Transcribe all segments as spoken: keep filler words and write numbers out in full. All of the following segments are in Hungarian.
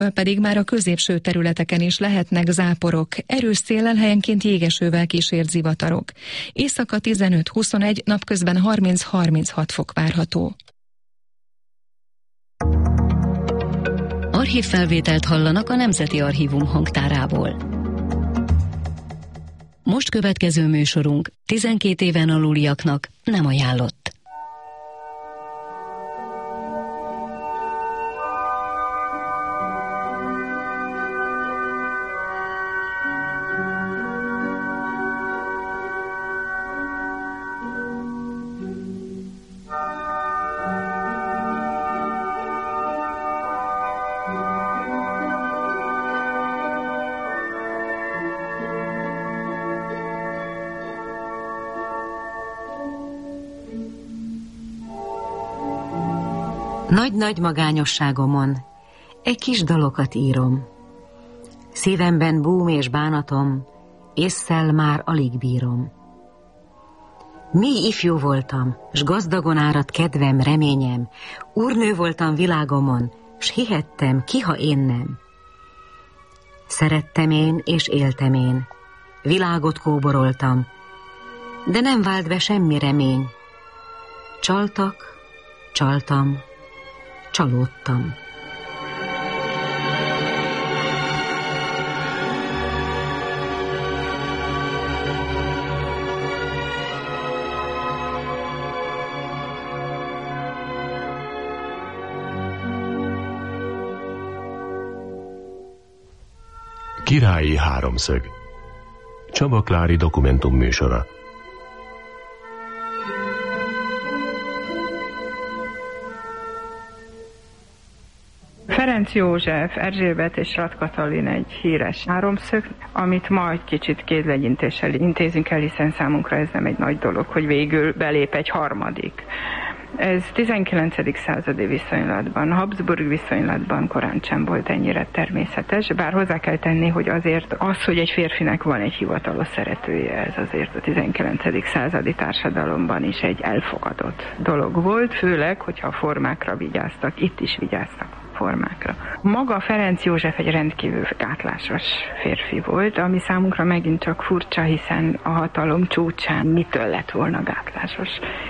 Pedig már a középső területeken is lehetnek záporok, erős széllel helyenként jégesővel kísért zivatarok. Éjszaka tizenöt-huszonegy, napközben harminc-harminchat fok várható. Archívfelvételt hallanak a Nemzeti Archívum hangtárából. Most következő műsorunk tizenkét éven aluliaknak nem ajánlott. Nagy-nagy magányosságomon egy kis dalokat írom. Szívemben búm és bánatom, ésszel már alig bírom. Mi ifjú voltam, s gazdagon áradt kedvem, reményem, úrnő voltam világomon, s hihettem, ki, ha én nem. Szerettem én, és éltem én, világot kóboroltam, de nem vált be semmi remény. Csaltak, csaltam, csalódtam. Királyi háromszög. Csaba Klári dokumentum műsora. Ferenc József, Erzsébet és Rath Katalin egy híres háromszög, amit ma egy kicsit kézlegyintéssel intézünk el, hiszen számunkra ez nem egy nagy dolog, hogy végül belép egy harmadik. Ez tizenkilencedik századi viszonylatban, Habsburg viszonylatban korán sem volt ennyire természetes, bár hozzá kell tenni, hogy azért az, hogy egy férfinek van egy hivatalos szeretője, ez azért a tizenkilencedik századi társadalomban is egy elfogadott dolog volt, főleg, hogyha a formákra vigyáztak, itt is vigyáztak formákra. Maga Ferenc József egy rendkívül gátlásos férfi volt, ami számunkra megint csak furcsa, hiszen a hatalom csúcsán mitől lett volna gátlásos?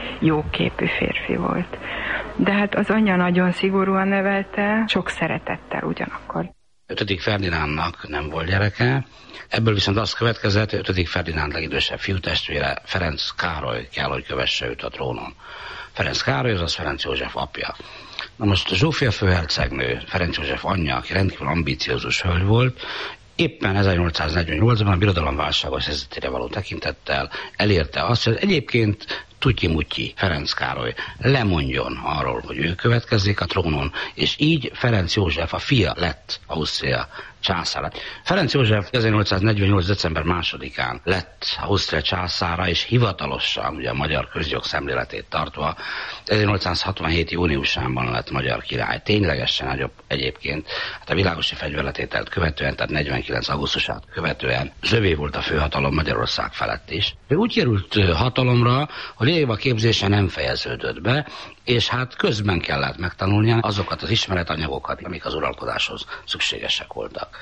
Jóképű férfi volt. De hát az anyja nagyon szigorúan nevelte, sok szeretettel ugyanakkor. ötödik Ferdinándnak nem volt gyereke, ebből viszont az következett, hogy ötödik Ferdinánd legidősebb fiútestvére, Ferenc Károly kell, hogy kövesse őt a trónon. Ferenc Károly, azaz Ferenc József apja. Na most Zsófia főhercegnő, Ferenc József anyja, aki rendkívül ambiciózus hölgy volt, éppen ezernyolcszáznegyvennyolcban a birodalom válságos helyzetére való tekintettel elérte azt, hogy egyébként tutyi-mutyi Ferenc Károly lemondjon arról, hogy ő következzék a trónon, és így Ferenc József a fia lett Ausztria császára. Ferenc József ezernyolcszáznegyvennyolc. december másodikán lett Ausztria császára, és hivatalosan, ugye a magyar közjog szemléletét tartva, ezernyolcszázhatvanhét. júniusában lett magyar király. Ténylegesen nagyobb egyébként, hát a világosi fegyverletételt követően, tehát negyvenkilenc. augusztusát követően zövé volt a főhatalom Magyarország felett is. Ő úgy került hatalomra, hogy lényegében a képzése nem fejeződött be, és hát közben kellett megtanulnia azokat az ismeretanyagokat, amik az uralkodáshoz szükségesek voltak.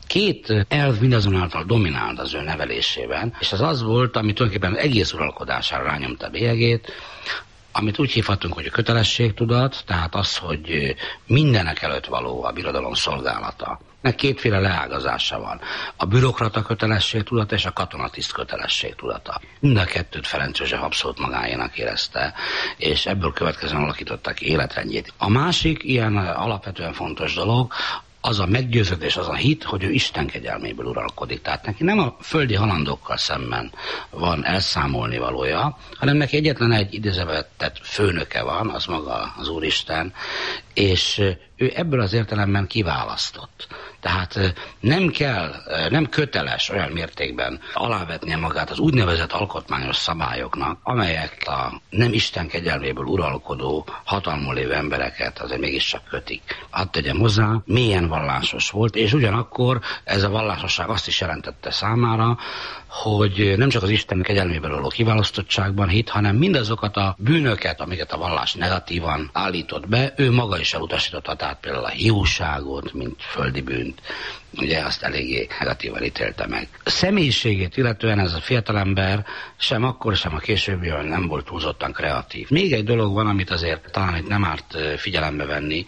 Két elv mindazonáltal dominált az ő nevelésében, és az az volt, ami tulajdonképpen egész uralkodására rányomta bélyegét, amit úgy hívhatunk, hogy a kötelességtudat, tehát az, hogy mindenek előtt való a birodalom szolgálata. Meg kétféle leágazása van. A bürokrata kötelességtudata és a katonatiszt kötelességtudata. Mind a kettőt Ferenc József abszolút magáénak érezte, és ebből következően alakította ki életrendjét. A másik ilyen alapvetően fontos dolog, az a meggyőződés, az a hit, hogy ő Isten kegyelméből uralkodik. Tehát neki nem a földi halandókkal szemben van elszámolni valója, hanem neki egyetlen egy idézővetett főnöke van, az maga az Úristen, és ő ebből az értelemben kiválasztott. Tehát nem kell, nem köteles olyan mértékben alávetnie magát az úgynevezett alkotmányos szabályoknak, amelyek a nem Isten kegyelméből uralkodó, hatalmon lévő embereket azért mégiscsak kötik. Hadd tegyem hozzá, mélyen vallásos volt, és ugyanakkor ez a vallásosság azt is jelentette számára, hogy nem csak az Isten kegyelméből való kiválasztottságban hit, hanem mindazokat a bűnöket, amiket a vallás negatívan állított be, ő maga maga is elutasította, tehát például a hiúságot, mint földi bűnt, ugye azt eléggé negatívan ítélte meg. A személyiségét illetően ez a fiatalember sem akkor, sem a későbbiben nem volt túlzottan kreatív. Még egy dolog van, amit azért talán itt nem árt figyelembe venni,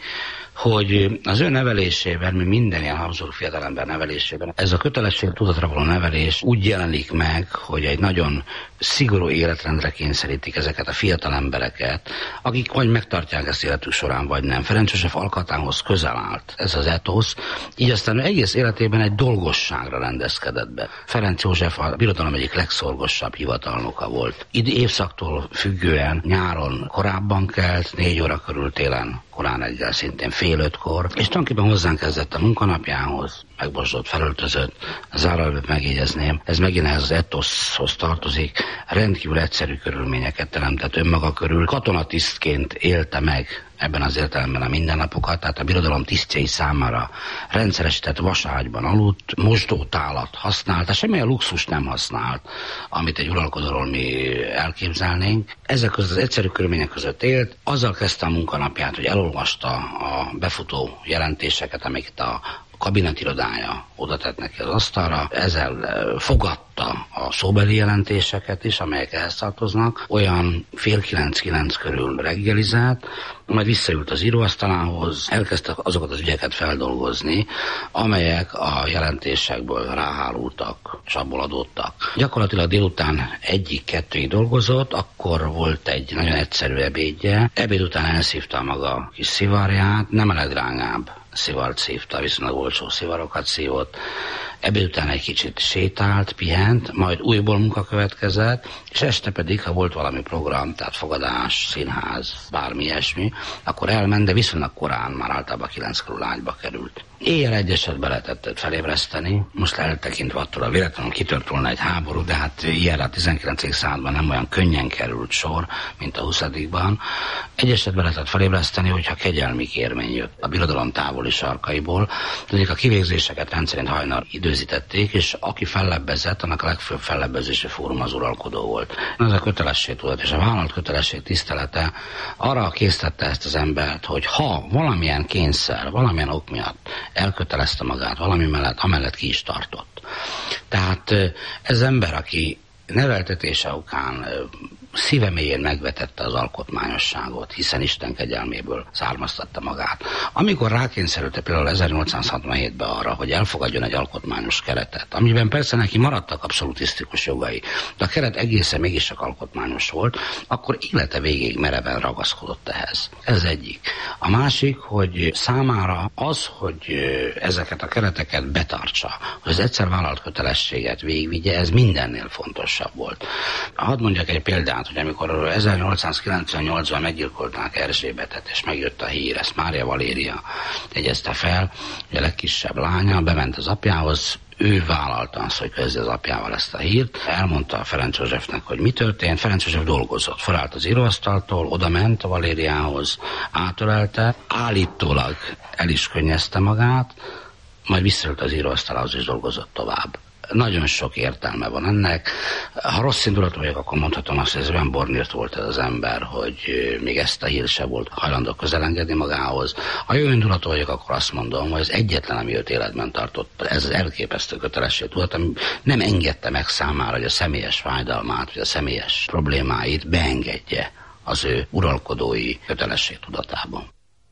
hogy az ő nevelésében, mi minden ilyen Habsburg fiatalember nevelésében, ez a kötelesség tudatra való nevelés úgy jelenik meg, hogy egy nagyon szigorú életrendre kényszerítik ezeket a fiatal embereket, akik vagy megtartják ezt életük során, vagy nem. Ferenc József alkatához közel állt ez az etosz, így aztán ő egész életében egy dolgosságra rendezkedett be. Ferenc József a birodalom egyik legszorgosabb hivatalnoka volt. Itt évszaktól függően nyáron korábban kelt, négy óra körül, télen korán reggel, szintén fél ötkor, és tulajdonképpen hozzánk kezdett a munkanapjához, megbosdott, felöltözött, zárójelben megjegyezném, ez megint ehhez az etoszhoz tartozik, rendkívül egyszerű körülményeket teremtett önmaga körül, katonatisztként élte meg ebben az értelemben a mindennapokat, tehát a birodalom tisztjei számára rendszeresített vaságyban aludt, mosdótálat használt, tehát semmilyen luxus nem használt, amit egy uralkodóról mi elképzelnénk. Ezek között az egyszerű körülmények között élt, azzal kezdte a munkanapját, hogy elolvasta a befutó jelentéseket, amiket a kabinetirodája oda tett neki az asztalra, ezzel fogadta a szóbeli jelentéseket is, amelyek ehhez tartoznak, olyan fél kilenc-kilenc körül reggelizett, majd visszaült az íróasztalához, elkezdte azokat az ügyeket feldolgozni, amelyek a jelentésekből ráhálultak, és abból adódtak. Gyakorlatilag délután egyig-kettőig dolgozott, akkor volt egy nagyon egyszerű ebédje, ebéd után elszívta a maga kis szivarját, nem a legdrágább szivart szívta, viszonylag olcsó szivarokat szívott, ebéd után egy kicsit sétált, pihent, majd újból munka következett, és este pedig, ha volt valami program, tehát fogadás, színház, bármi ilyesmi, akkor elment, de viszonylag korán, már általában kilenc körül ágyba került. Éjjel egy esetben lehetett felébreszteni, most eltekintve attól a véletlenül kitört volna egy háború, de hát ilyenre a tizenkilencedik században nem olyan könnyen került sor, mint a huszadikban. Egy esetben lehetett felébreszteni, hogyha kegyelmi kérmény jött a birodalom távoli sarkaiból. Tudjuk, a kivégzéseket rendszerint hajnal időzítették, és aki fellebbezett, annak a legfőbb fellebbezési fórum az uralkodó volt. Ez a kötelességtudat és a vállalt kötelesség tisztelete arra késztette ezt az embert, hogy ha valamilyen kényszer, valamilyen ok miatt elkötelezte magát valami mellett, amellett ki is tartott. Tehát ez ember, aki neveltetése okán szíve mélyén megvetette az alkotmányosságot, hiszen Isten kegyelméből származtatta magát. Amikor rákényszerülte például ezernyolcszázhatvanhétben arra, hogy elfogadjon egy alkotmányos keretet, amiben persze neki maradtak abszolutisztikus jogai, de a keret egészen mégis csak alkotmányos volt, akkor élete végéig mereven ragaszkodott ehhez. Ez egyik. A másik, hogy számára az, hogy ezeket a kereteket betartsa, hogy az egyszer vállalt kötelességet végigvigye, ez mindennél fontosabb volt. Hadd mondjak egy példát, hogy amikor ezernyolcszázkilencvennyolcban meggyilkolták Erzsébetet, és megjött a hír, ezt Mária Valéria jegyezte fel, hogy a legkisebb lánya bement az apjához, ő vállalta azt, hogy közzi az apjával ezt a hírt, elmondta a Ferenc Józsefnek, hogy mi történt. Ferenc József dolgozott, felállt az íróasztaltól, oda ment a Valériához, átölelte, állítólag el is könnyezte magát, majd visszaült az íróasztalához és dolgozott tovább. Nagyon sok értelme van ennek. Ha rossz indulatú vagyok, akkor mondhatom azt, hogy ez olyan bornírt volt ez az ember, hogy még ezt a hírt se volt hajlandó közelengedni magához. Ha jó indulatú vagyok, akkor azt mondom, hogy az egyetlen, ami őt életben tartott, ez az elképesztő kötelességtudat, ami nem engedte meg számára, hogy a személyes fájdalmát, vagy a személyes problémáit beengedje az ő uralkodói kötelességtudatában.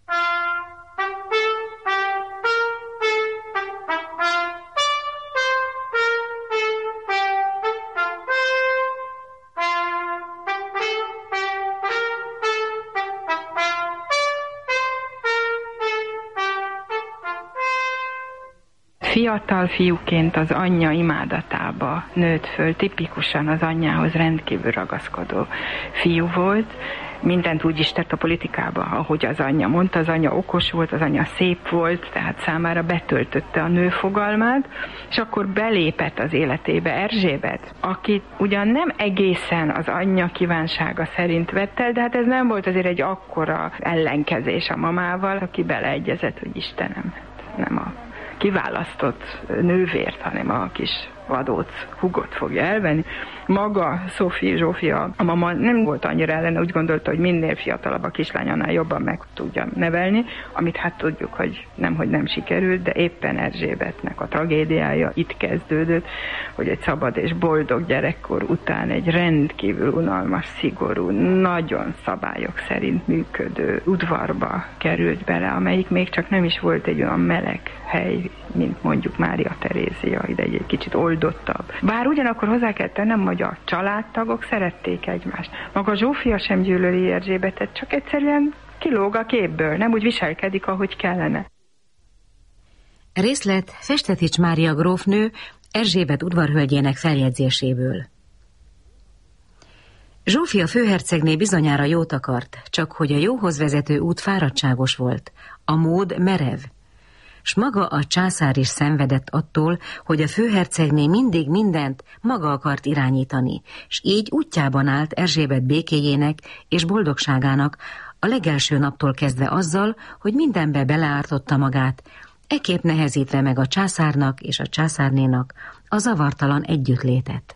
Fiatal fiúként az anyja imádatába nőtt föl, tipikusan az anyjához rendkívül ragaszkodó fiú volt, mindent úgy is tett a politikába, ahogy az anyja mondta, az anyja okos volt, az anyja szép volt, tehát számára betöltötte a nő fogalmát, és akkor belépett az életébe Erzsébet, akit ugyan nem egészen az anyja kívánsága szerint vett el, de hát ez nem volt azért egy akkora ellenkezés a mamával, aki beleegyezett, hogy Istenem, nem a kiválasztott nővért, hanem a kis Vadóc húgot fogja elvenni. Maga Sophie Zsófia, a mama nem volt annyira ellene, úgy gondolta, hogy minél fiatalabb a kislány, annál jobban meg tudja nevelni, amit hát tudjuk, hogy nemhogy nem sikerült, de éppen Erzsébetnek a tragédiája itt kezdődött, hogy egy szabad és boldog gyerekkor után egy rendkívül unalmas, szigorú, nagyon szabályok szerint működő udvarba került bele, amelyik még csak nem is volt egy olyan meleg hely, mint mondjuk Mária Terézia, ide egy, egy kicsit oldottabb. Bár ugyanakkor hozzá kell tennem, hogy a családtagok szerették egymást. Maga Zsófia sem gyűlöli Erzsébetet, csak egyszerűen kilóg a képből, nem úgy viselkedik, ahogy kellene. Részlet Festetics Mária grófnő Erzsébet udvarhölgyének feljegyzéséből. Zsófia főhercegné bizonyára jót akart, csak hogy a jóhoz vezető út fáradtságos volt, a mód merev. S maga a császár is szenvedett attól, hogy a főhercegné mindig mindent maga akart irányítani, s így útjában állt Erzsébet békéjének és boldogságának a legelső naptól kezdve azzal, hogy mindenbe beleártotta magát, ekképp nehezítve meg a császárnak és a császárnénak a zavartalan együttlétet.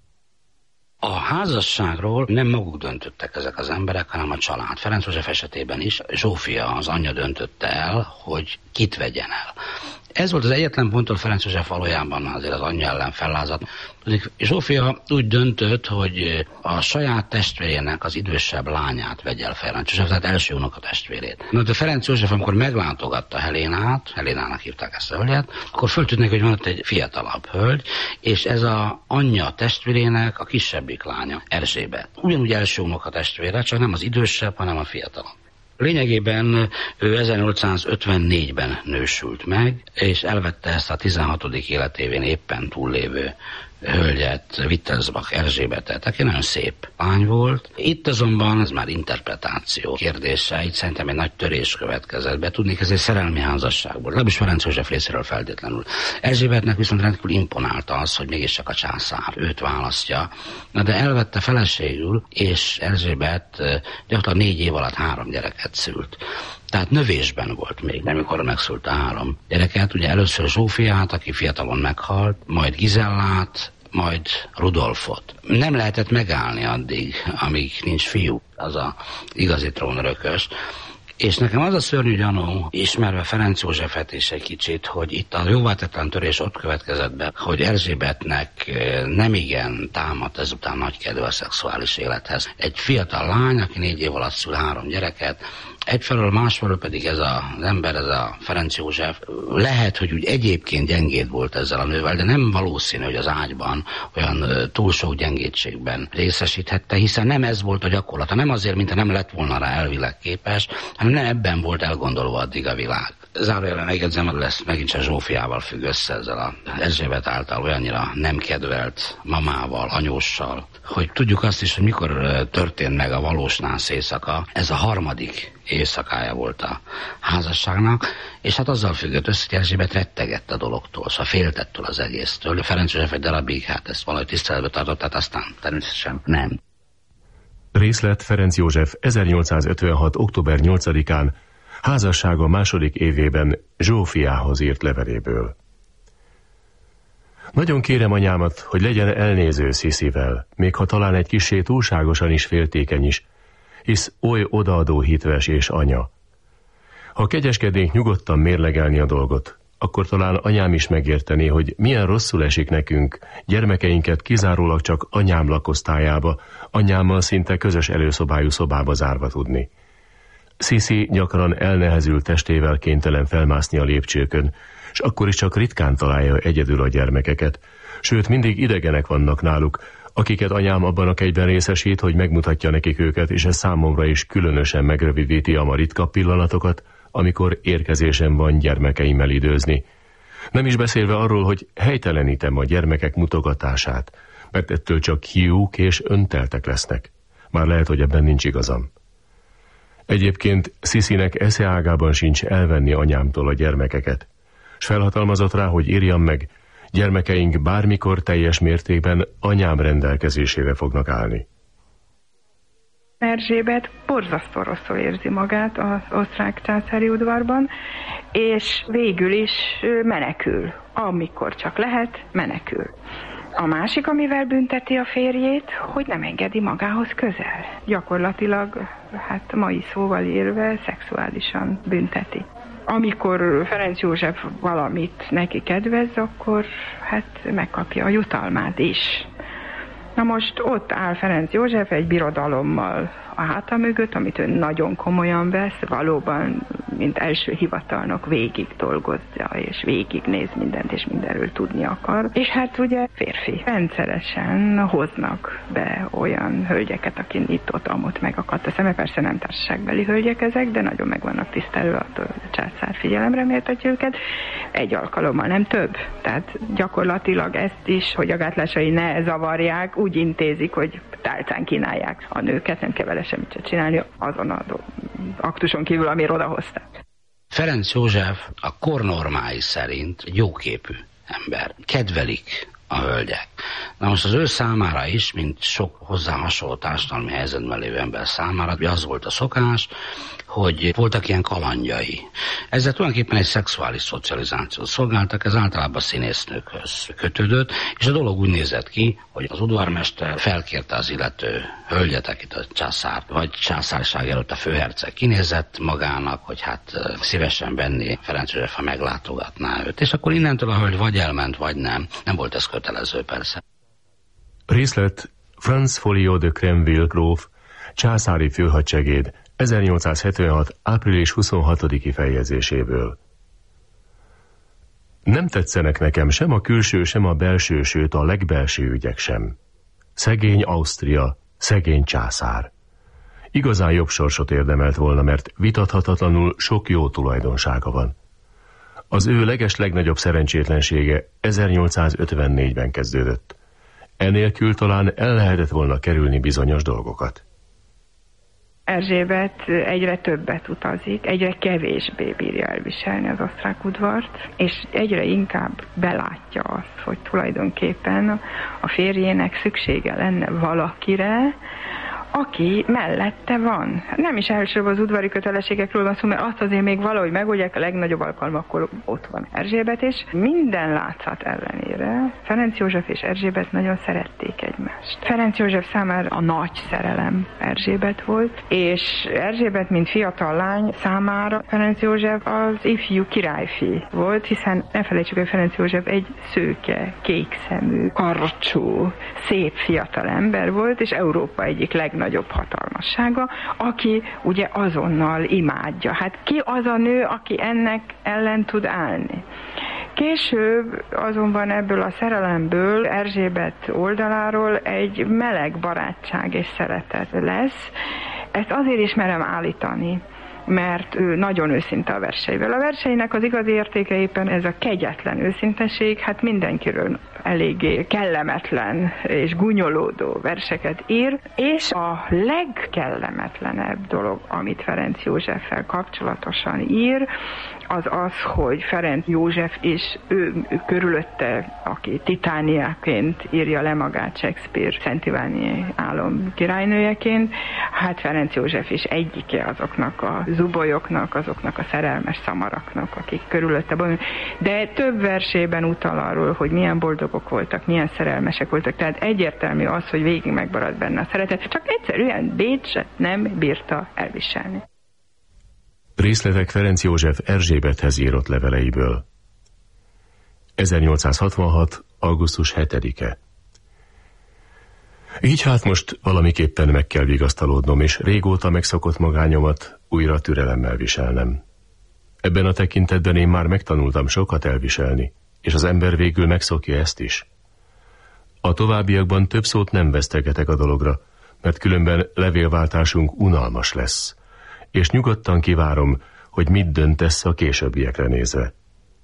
A házasságról nem maguk döntöttek ezek az emberek, hanem a család. Ferenc József esetében is Zsófia, az anyja döntötte el, hogy kit vegyen el. Ez volt az egyetlen ponttól Ferenc József valójában azért az anyja ellen fellázadt. Zsófia úgy döntött, hogy a saját testvérének az idősebb lányát vegye el Ferenc József, tehát első unoka testvérét. Na, de Ferenc József, amikor meglátogatta Helénát, Helénának hívták ezt a hölgyet, akkor föltűnt neki, hogy van ott egy fiatalabb hölgy, és ez az anyja testvérének a kisebbik lánya, Erzsébet. Ugyanúgy első unoka testvére, csak nem az idősebb, hanem a fiatalabb. Lényegében ő ezernyolcszázötvennégyben nősült meg, és elvette ezt a tizenhatodik életévén éppen túllévő hölgyet, Wittelsbach Erzsébetet, aki nagyon szép lány volt. Itt azonban ez már interpretáció kérdése, itt szerintem egy nagy törés következett be. Tudnék, ez egy szerelmi házasság volt, legalábbis Ferenc József részéről feltétlenül. Erzsébetnek viszont rendkívül imponálta az, hogy mégiscsak a császár őt választja. Na de elvette feleségül, és Erzsébet gyakorlatilag négy év alatt három gyereket szült. Tehát növésben volt még, nem amikor megszült a három gyereket. Ugye először Zsófiát, aki fiatalon meghalt, majd Gizellát, majd Rudolfot. Nem lehetett megállni addig, amíg nincs fiú, az a igazi trónörökös. És nekem az a szörnyű gyanú, ismerve Ferenc Józsefet is egy kicsit, hogy itt a jóvátetlen törés ott következett be, hogy Erzsébetnek nemigen támadt ezután nagy kedve a szexuális élethez. Egy fiatal lány, aki négy év alatt szül három gyereket, egyfelől, másfelől pedig ez az ember, ez a Ferenc József, lehet, hogy úgy egyébként gyengéd volt ezzel a nővel, de nem valószínű, hogy az ágyban olyan túl sok gyengétségben részesíthette, hiszen nem ez volt a gyakorlata, nem azért, mintha nem lett volna rá elvileg képes, hanem nem ebben volt elgondolva addig a világ. Zárójelben megjegyzem, hogy lesz megint csak Zsófiával függ össze ezzel a Erzsébet által olyannyira nem kedvelt mamával, anyóssal, hogy tudjuk azt is, hogy mikor történt meg a valós nász éjszaka. Ez a harmadik éjszakája volt a házasságnak, és hát azzal függött össze, hogy Erzsébet rettegett a dologtól, szóval féltettől az egésztől. Ferenc József egy darabig hát ezt valahogy tiszteletbe tartott, tehát aztán természetesen nem. Részlet Ferenc József ezernyolcszázötvenhat. október nyolcadikán házassága második évében Zsófiához írt leveléből. Nagyon kérem anyámat, hogy legyen elnéző Sziszivel, még ha talán egy kissé túlságosan is féltékeny is, hisz oly odaadó hitves és anya. Ha kegyeskednénk nyugodtan mérlegelni a dolgot, akkor talán anyám is megértené, hogy milyen rosszul esik nekünk gyermekeinket kizárólag csak anyám lakosztályába, anyámmal szinte közös előszobájú szobába zárva tudni. Sziszi gyakran elnehezült testével kénytelen felmászni a lépcsőkön, s akkor is csak ritkán találja egyedül a gyermekeket, sőt mindig idegenek vannak náluk, akiket anyám abban a kegyben részesít, hogy megmutatja nekik őket, és ez számomra is különösen megrövidíti a ma ritka pillanatokat, amikor érkezésem van gyermekeimmel időzni. Nem is beszélve arról, hogy helytelenítem a gyermekek mutogatását, mert ettől csak hiúk és önteltek lesznek. Már lehet, hogy ebben nincs igazam. Egyébként Sziszinek esze ágában sincs elvenni anyámtól a gyermekeket, s felhatalmazott rá, hogy írjam meg, gyermekeink bármikor teljes mértékben anyám rendelkezésére fognak állni. Erzsébet borzasztó rosszul érzi magát az osztrák császári udvarban, és végül is menekül. Amikor csak lehet, menekül. A másik, amivel bünteti a férjét, hogy nem engedi magához közel. Gyakorlatilag, hát mai szóval élve, szexuálisan bünteti. Amikor Ferenc József valamit neki kedvez, akkor hát megkapja a jutalmát is. Na most ott áll Ferenc József egy birodalommal a háta mögött, amit ő nagyon komolyan vesz, valóban, mint első hivatalnok végig dolgozza, és végignéz mindent, és mindenről tudni akar. És hát ugye férfi. Rendszeresen hoznak be olyan hölgyeket, aki itt-ott, amott megakadt a szeme, persze nem társaságbeli hölgyek ezek, de nagyon meg vannak tisztelő, a császár figyelemre méltatja őket. Egy alkalommal, nem több. Tehát gyakorlatilag ezt is, hogy a gátlásai ne zavarják, úgy intézik, hogy tálcán kínálják a nőket, nem kell vele semmit se csinálni azon a aktuson kívül, amire odahozták. Ferenc József a kornormái szerint jóképű ember. Kedvelik a hölgyek. Na most az ő számára is, mint sok hozzá hasonló társadalmi helyzetben lévő ember számára, az volt a szokás, hogy voltak ilyen kalandjai. Ezzel tulajdonképpen egy szexuális szocializációt szolgáltak, ez általában színésznőkhöz kötődött, és a dolog úgy nézett ki, hogy az udvarmester felkérte az illető hölgyet, akit a császár, vagy császárság előtt a főherceg kinézett magának, hogy hát szívesen venni Ferenc József, ha meglátogatná őt. És akkor innentől a hölgy vagy elment, vagy nem. Nem volt ez kötelező persze. Részlet Franz Folio de Cremville gróf, császári főhadsegéd ezernyolcszázhetvenhat. április huszonhatodiki feljegyzéséből. Nem tetszenek nekem sem a külső, sem a belső, sőt a legbelső ügyek sem. Szegény Ausztria, szegény császár. Igazán jobb sorsot érdemelt volna, mert vitathatatlanul sok jó tulajdonsága van. Az ő leges legnagyobb szerencsétlensége ezernyolcszázötvennégyben kezdődött. Enélkül talán el lehetett volna kerülni bizonyos dolgokat. Erzsébet egyre többet utazik, egyre kevésbé bírja elviselni az osztrák udvart, és egyre inkább belátja azt, hogy tulajdonképpen a férjének szüksége lenne valakire, aki mellette van. Nem is elsőbb az udvari kötelességekről van szó, mert azt azért még valahogy megoldják, a legnagyobb alkalmakkor ott van Erzsébet, és minden látszat ellenére Ferenc József és Erzsébet nagyon szerették egymást. Ferenc József számára a nagy szerelem Erzsébet volt, és Erzsébet, mint fiatal lány számára Ferenc József az ifjú királyfi volt, hiszen ne felejtsük, hogy Ferenc József egy szőke, kékszemű, karcsú, szép fiatal ember volt, és Európa egyik legnagyobb nagyobb hatalmassága, aki ugye azonnal imádja. Hát ki az a nő, aki ennek ellen tud állni? Később azonban ebből a szerelemből Erzsébet oldaláról egy meleg barátság és szeretet lesz. Ezt azért is merem állítani, mert ő nagyon őszinte a verseivel. A verseinek az igazi értéke éppen ez a kegyetlen őszinteség, hát mindenkiről eléggé kellemetlen és gúnyolódó verseket ír, és a legkellemetlenebb dolog, amit Ferenc Józseffel kapcsolatosan ír, az az, hogy Ferenc József és ő, ő körülötte, aki titániaként írja le magát Shakespeare Szent Iváni álom királynőjeként, hát Ferenc József is egyike azoknak a zubolyoknak, azoknak a szerelmes szamaraknak, akik körülötte van. De több versében utal arról, hogy milyen boldogok voltak, milyen szerelmesek voltak, tehát egyértelmű az, hogy végig megmaradt benne a szeretet, csak egyszerűen Bécset nem bírta elviselni. Részletek Ferenc József Erzsébethez írott leveleiből. ezernyolcszázhatvanhat. augusztus hetedike. Így hát most valamiképpen meg kell vigasztalódnom, és régóta megszokott magányomat újra türelemmel viselnem. Ebben a tekintetben én már megtanultam sokat elviselni, és az ember végül megszokja ezt is. A továbbiakban több szót nem vesztegetek a dologra, mert különben levélváltásunk unalmas lesz, és nyugodtan kivárom, hogy mit döntesz a későbbiekre nézve.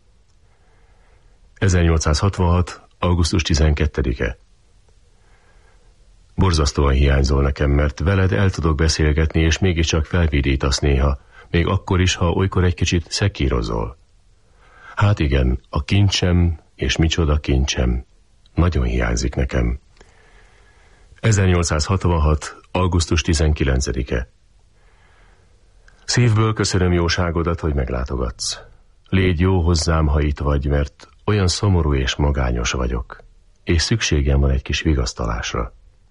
ezernyolcszázhatvanhat. augusztus tizenkettedike. Borzasztóan hiányzol nekem, mert veled el tudok beszélgetni, és mégiscsak felvidítasz néha, még akkor is, ha olykor egy kicsit szekírozol. Hát igen, a kincsem, és micsoda kincsem, nagyon hiányzik nekem. ezernyolcszázhatvanhat. augusztus tizenkilencedike. Szívből köszönöm jóságodat, hogy meglátogatsz. Légy jó hozzám, ha itt vagy, mert olyan szomorú és magányos vagyok, és szükségem van egy kis vigasztalásra.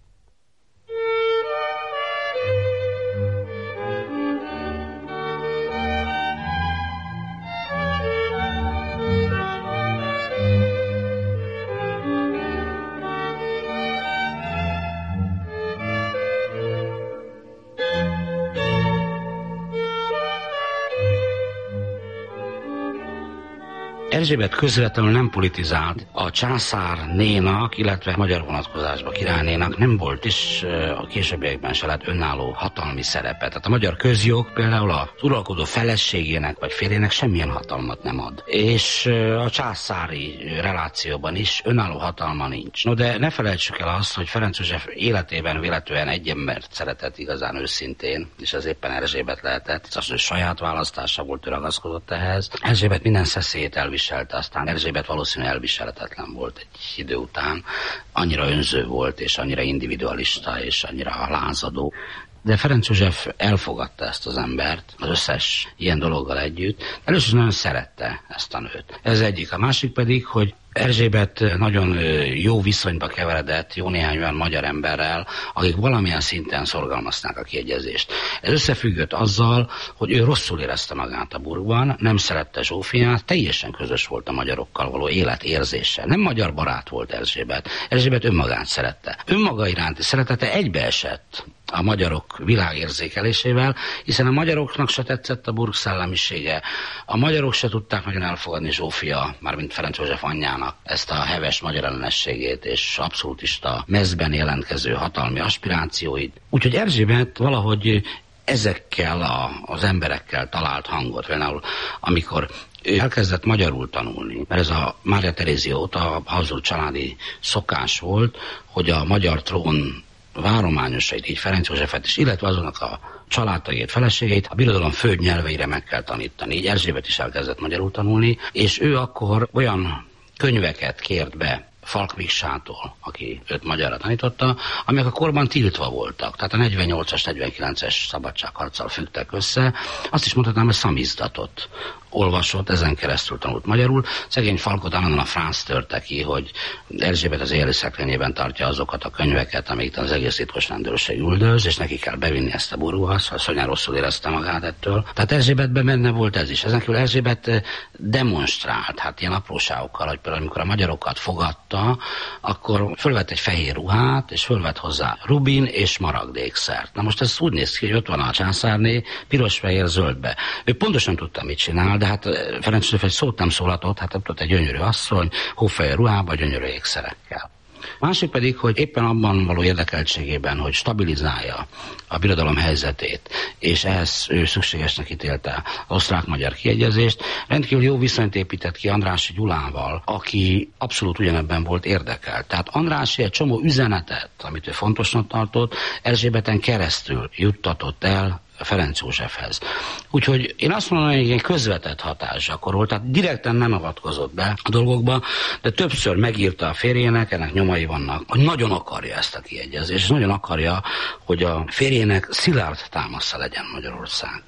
Erzsébet közvetlenül nem politizált. A császár nénak, illetve magyar vonatkozásban királynénak nem volt, és a későbbiekben se lett önálló hatalmi szerepe. Tehát a magyar közjog például az uralkodó feleségének vagy férjének semmilyen hatalmat nem ad. És a császári relációban is önálló hatalma nincs. No, de ne felejtsük el azt, hogy Ferenc József életében véletlenül egy embert szeretett igazán őszintén, és ez éppen Erzsébet lehetett. Az, hogy saját választása volt, ő ragaszkodott ehhez. Erzsébet minden szeszélyét elviselte, aztán Erzsébet valószínűleg elviselhetetlen volt egy idő után. Annyira önző volt, és annyira individualista, és annyira lázadó. De Ferenc József elfogadta ezt az embert, az összes ilyen dologgal együtt. Először nagyon szerette ezt a nőt. Ez egyik. A másik pedig, hogy Erzsébet nagyon jó viszonyba keveredett jó néhány olyan magyar emberrel, akik valamilyen szinten szorgalmazták a kiegyezést. Ez összefüggött azzal, hogy ő rosszul érezte magát a burgban, nem szerette Zsófiát, teljesen közös volt a magyarokkal való életérzése. Nem magyar barát volt Erzsébet. Erzsébet önmagát szerette. Önmaga iránti szeretete egybeesett a magyarok világérzékelésével, hiszen a magyaroknak se tetszett a burg szellemisége. A magyarok se tudták nagyon elfogadni Zsófia, mármint Ferenc József anyjának ezt a heves magyar ellenességét és abszolútista mezben jelentkező hatalmi aspirációit. Úgyhogy Erzsébet valahogy ezekkel a, az emberekkel talált hangot. Például amikor ő elkezdett magyarul tanulni, mert ez a Mária Terézia óta a Habsburg családi szokás volt, hogy a magyar trón várományosait, így Ferenc Józsefet is, illetve azonnak a családtagjait, feleségeit a birodalom fő nyelveire meg kell tanítani. Így Erzsébet is elkezdett magyarul tanulni, és ő akkor olyan könyveket kért be Falk Miksától, aki őt magyarra tanította, amelyek a korban tiltva voltak. Tehát a negyvennyolcas, negyvenkilences szabadságharccal függtek össze. Azt is mondhatnám, hogy szamizdatot olvasott, ezen keresztül tanult magyarul. Szegény Falkot állandóan a franc törte ki, hogy Erzsébet az éjjeli szekrényében tartja azokat a könyveket, amiket az egész titkos rendőrség üldöz, és neki kell bevinni ezt a burgóhoz, ha szonyán rosszul érezte magát ettől. Tehát Erzsébetben benne volt ez is. Ezen kívül Erzsébet demonstrált, hát ilyen apróságokkal, hogy például amikor a magyarokat fogadta, akkor fölvett egy fehér ruhát, és fölvett hozzá rubin és maragdékszert. Na most ez úgy néz ki, hogy ott van a császárné, piros, fehér, zöldbe. Ő pontosan tudta, mit csinál, de hát Ferenc József egy szót nem szólhatott, hát ott egy gyönyörű asszony, hófehér ruhába, gyönyörű ékszerekkel. Másik pedig, hogy éppen abban való érdekeltségében, hogy stabilizálja a birodalom helyzetét, és ehhez ő szükségesnek ítélte az osztrák-magyar kiegyezést, rendkívül jó viszonyt épített ki Andrássy Gyulával, aki abszolút ugyanebben volt érdekelt. Tehát Andrássy egy csomó üzenetet, amit ő fontosnak tartott, Erzsébeten keresztül juttatott el Ferenc Józsefhez. Úgyhogy én azt mondom, hogy egy közvetett hatás gyakorol, tehát direkten nem avatkozott be a dolgokba, de többször megírta a férjének, ennek nyomai vannak, hogy nagyon akarja ezt a kiegyezést, és nagyon akarja, hogy a férjének szilárd támasza legyen Magyarország.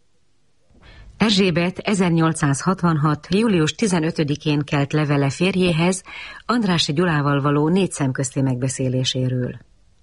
Erzsébet ezernyolcszázhatvanhat. július tizenötödikén kelt levele férjéhez Andrássy Gyulával való négy szemközti megbeszéléséről.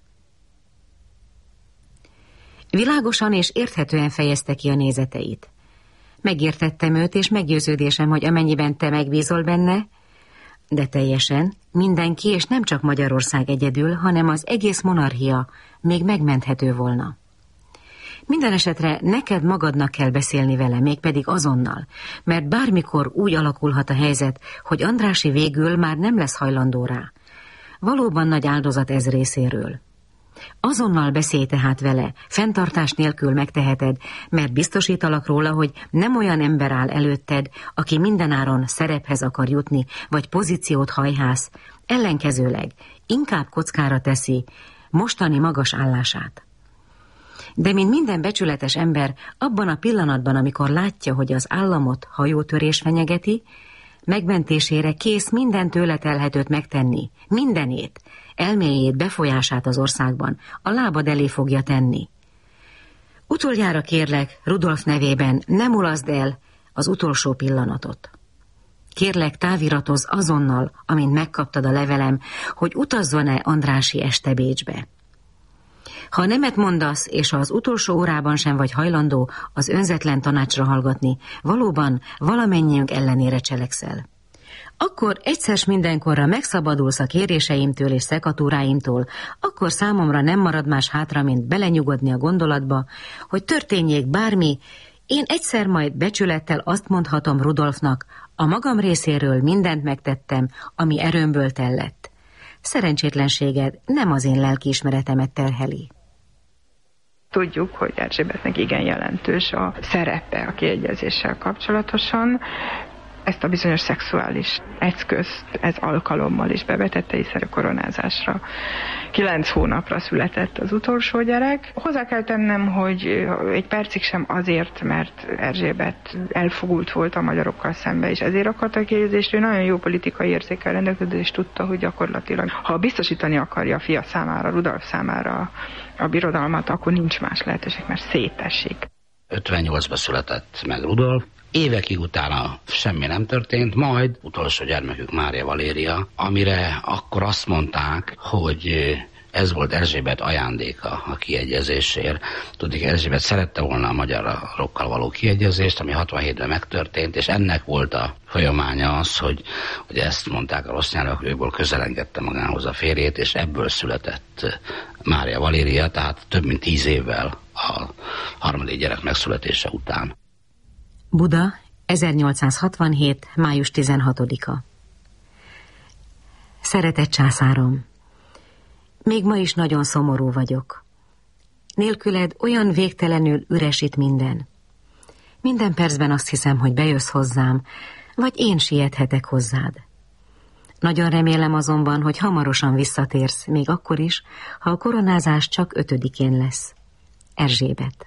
Világosan és érthetően fejezte ki a nézeteit. Megértettem őt, és meggyőződésem, hogy amennyiben te megbízol benne, de teljesen, mindenki, és nem csak Magyarország egyedül, hanem az egész monarchia még megmenthető volna. Minden esetre neked magadnak kell beszélni vele, mégpedig azonnal, mert bármikor úgy alakulhat a helyzet, hogy Andrássy végül már nem lesz hajlandó rá. Valóban nagy áldozat ez részéről. Azonnal beszélj tehát vele, fenntartás nélkül megteheted, mert biztosítalak róla, hogy nem olyan ember áll előtted, aki mindenáron szerephez akar jutni, vagy pozíciót hajhász, ellenkezőleg inkább kockára teszi mostani magas állását. De mint minden becsületes ember, abban a pillanatban, amikor látja, hogy az államot hajótörés fenyegeti, Megmentésére kész minden tőle telhetőt megtenni, mindenét, elméjét, befolyását az országban a lábad elé fogja tenni. Utoljára kérlek, Rudolf nevében ne mulaszd el az utolsó pillanatot. Kérlek, táviratoz azonnal, amint megkaptad a levelem, hogy utazzon-e Andrássy este Bécsbe. Ha nemet mondasz, és ha az utolsó órában sem vagy hajlandó az önzetlen tanácsra hallgatni, valóban valamennyiünk ellenére cselekszel. Akkor egyszer mindenkorra megszabadulsz a kéréseimtől és szekatúráimtól, akkor számomra nem marad más hátra, mint belenyugodni a gondolatba, hogy történjék bármi, én egyszer majd becsülettel azt mondhatom Rudolfnak, a magam részéről mindent megtettem, ami erőmből tellett. Szerencsétlenséged nem az én lelkiismeretemet terheli. Tudjuk, hogy Erzsébetnek igen jelentős a szerepe a kiegyezéssel kapcsolatosan. Ezt a bizonyos szexuális eszközt ez alkalommal is bevetette, hiszen a koronázásra kilenc hónapra született az utolsó gyerek. Hozzá kell tennem, hogy egy percig sem azért, mert Erzsébet elfogult volt a magyarokkal szembe, és ezért akarta a kiegyezést. Ő nagyon jó politikai érzékkel rendelkező, és tudta, hogy gyakorlatilag, ha biztosítani akarja a fia számára, Rudolf számára a birodalmat, akkor nincs más lehetőség, mert szétesik. ötvennyolcban született meg Rudolf. Évekig utána semmi nem történt, majd utolsó gyermekük Mária Valéria, amire akkor azt mondták, hogy ez volt Erzsébet ajándéka a kiegyezésért. Tudjuk, Erzsébet szerette volna a magyarokkal való kiegyezést, ami hatvanhétben megtörtént, és ennek volt a folyamánya az, hogy, hogy ezt mondták a rossz nyelvek, hogy őből közelengedte magához a férjét, és ebből született Mária Valéria, tehát több mint tíz évvel a harmadik gyerek megszületése után. Buda, ezernyolcszázhatvanhét. május tizenhatodika. Szeretett császárom, még ma is nagyon szomorú vagyok. Nélküled olyan végtelenül üres itt minden. Minden percben azt hiszem, hogy bejössz hozzám, vagy én siethetek hozzád. Nagyon remélem azonban, hogy hamarosan visszatérsz, még akkor is, ha a koronázás csak ötödikén lesz. Erzsébet.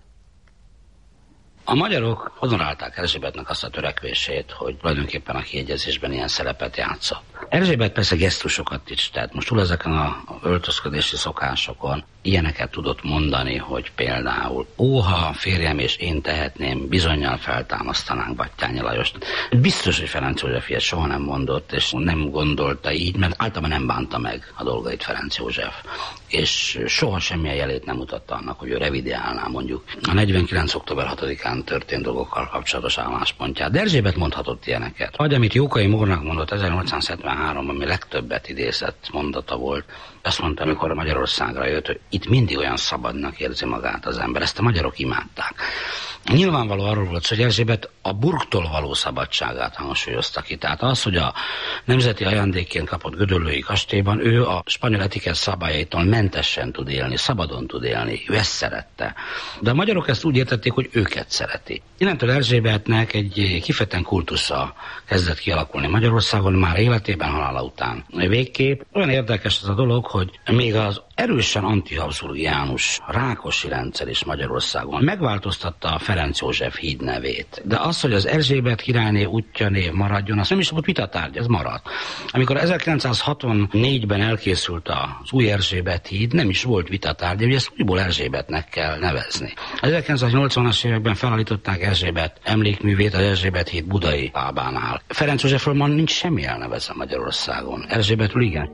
A magyarok honorálták Erzsébetnek azt a törekvését, hogy tulajdonképpen a kiegyezésben ilyen szerepet játszott. Erzsébet persze gesztusokat is tett. Most túl ezeken a öltözködési szokásokon ilyeneket tudott mondani, hogy például óha férjem és én tehetném, bizonnyal feltámasztanánk Batthyány Lajost. Biztos, hogy Ferenc József ilyet soha nem mondott, és nem gondolta így, mert általában nem bánta meg a dolgait Ferenc József. És soha semmilyen jelét nem mutatta annak, hogy ő revideálná mondjuk a negyvenkilenc. október hatodikán történt dolgokkal kapcsolatos álláspontját. De Erzsébet mondhatott ilyeneket. Vagy amit Jókai Mórnak mondott ezernyolcszázhetvenháromban, ami legtöbbet idézett mondata volt, azt mondta, amikor Magyarországra jött, hogy itt mindig olyan szabadnak érzi magát az ember. Ezt a magyarok imádták. Nyilvánvaló arról volt, hogy Erzsébet a burgtól való szabadságát hangsúlyozta ki. Tehát az, hogy a nemzeti ajándékként kapott Gödöllői kastélyban ő a spanyol etikett szabályaitól mentesen tud élni, szabadon tud élni. Ő ezt szerette. De a magyarok ezt úgy értették, hogy őket szereti. Innentől Erzsébetnek egy kifejezetten kultusza kezdett kialakulni Magyarországon már életében, halála után. Végképp olyan érdekes ez a dolog, hogy még az erősen antihabsburgiánus Rákosi rendszer is Magyarországon megváltoztatta a Ferenc József híd nevét. De az, hogy az Erzsébet királyné útjanév maradjon, az nem is volt vitatárgy, ez maradt. Amikor ezerkilencszázhatvannégyben elkészült az új Erzsébet híd, nem is volt vitatárgy, hogy ezt újból Erzsébetnek kell nevezni. ezerkilencszáznyolcvanas években felállították Erzsébet emlékművét az Erzsébet híd budai lábánál. Ferenc Józsefről ma nincs semmi elnevezve Magyarországon. Erzsébetről igen.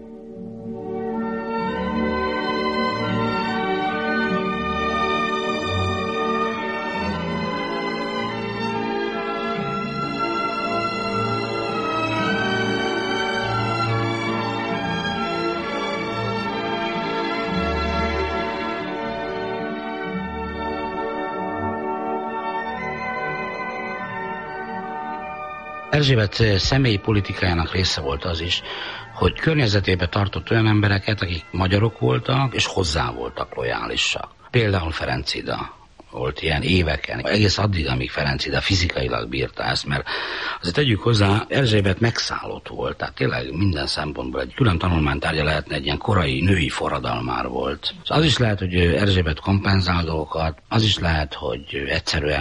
Erzsébet személyi politikájának része volt az is, hogy környezetébe tartott olyan embereket, akik magyarok voltak, és hozzá voltak lojálisak. Például Ferenc Ida volt ilyen éveken, egész addig, amíg Ferenc Ida fizikailag bírta ezt, mert azért tegyük hozzá, Erzsébet megszállott volt, tehát tényleg minden szempontból egy külön tanulmánytárgya lehetne, egy ilyen korai női forradalmár volt. Az is lehet, hogy Erzsébet kompenzál dolgokat, az is lehet, hogy egyszerűen